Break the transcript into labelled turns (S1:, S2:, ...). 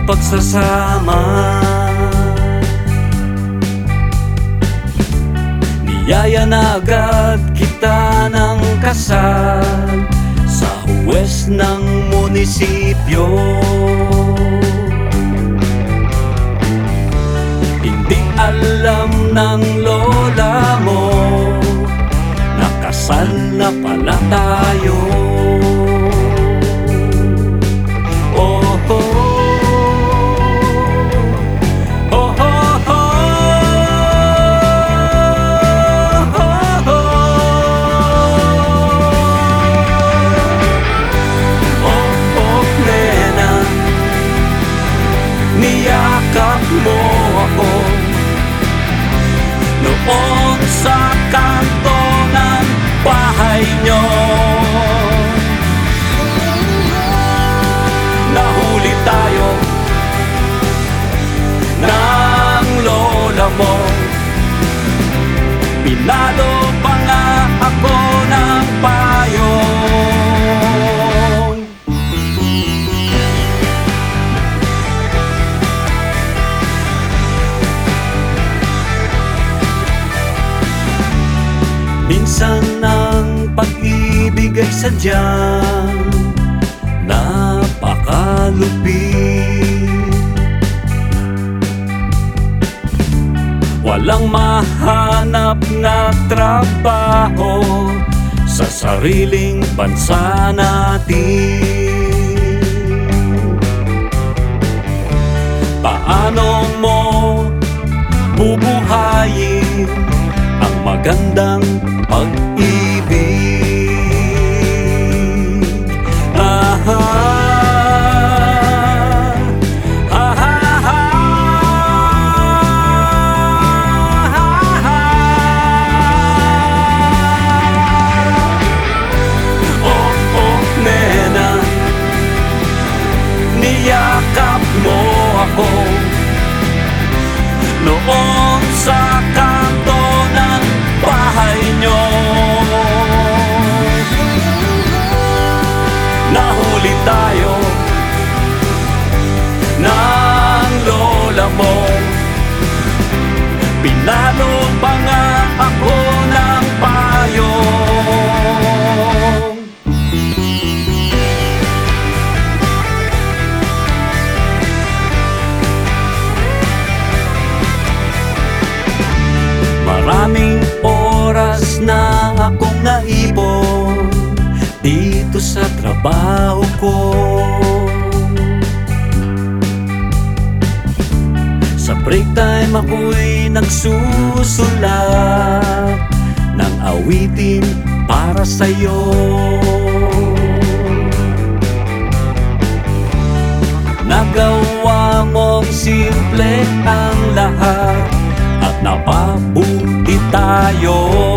S1: pagsasama. Niyaya na agad kita ng kasal sa huwes ng munisipyo. Hindi alam ng lola mo, nakasal na pala tayo. Niyakap mo ako noon sa kanto ng bahay nyo. Nahuli tayo ng lola mo. Pinalo pa nga ako ng payong. Minsan ang pag-ibig ay sadyang napakalupit. Walang mahanap na trabaho sa sariling bansa natin. Paano mo bubuhayin ang magandang pag-ibig? Nena, niyakap mo ako noon sa kanto ng bahay nyo. Nahuli tayo ng lola mo. Pinalo pa nga ako ng payong. Maraming oras na akong naipon dito sa trabaho ko. Sa break time ako'y nagsusulat ng awitin para sa'yo. Nagawa mong simple ang lahat at napabuti tayo.